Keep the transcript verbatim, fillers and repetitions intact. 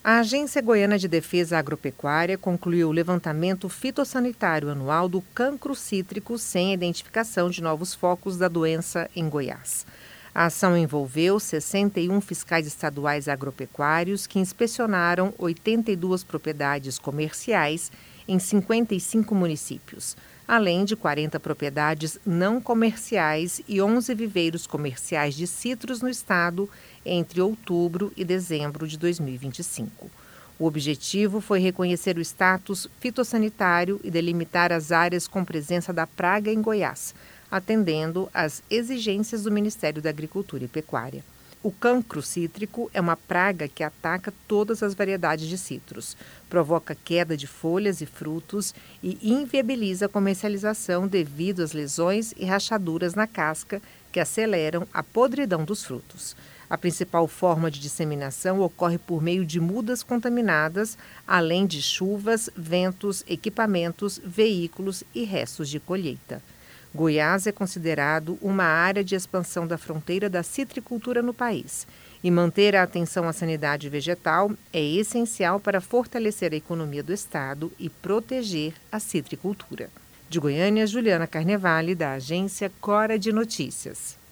A Agência Goiana de Defesa Agropecuária concluiu o levantamento fitossanitário anual do cancro cítrico sem identificação de novos focos da doença em Goiás. A ação envolveu sessenta e um fiscais estaduais agropecuários que inspecionaram oitenta e duas propriedades comerciais em cinquenta e cinco municípios, além de quarenta propriedades não comerciais e onze viveiros comerciais de citros no estado entre outubro e dezembro de dois mil e vinte e cinco. O objetivo foi reconhecer o status fitossanitário e delimitar as áreas com presença da praga em Goiás, atendendo às exigências do Ministério da Agricultura e Pecuária. O cancro cítrico é uma praga que ataca todas as variedades de citros, provoca queda de folhas e frutos e inviabiliza a comercialização devido às lesões e rachaduras na casca que aceleram a podridão dos frutos. A principal forma de disseminação ocorre por meio de mudas contaminadas, além de chuvas, ventos, equipamentos, veículos e restos de colheita. Goiás é considerado uma área de expansão da fronteira da citricultura no país, e manter a atenção à sanidade vegetal é essencial para fortalecer a economia do estado e proteger a citricultura. De Goiânia, Juliana Carnevale, da agência Cora de Notícias.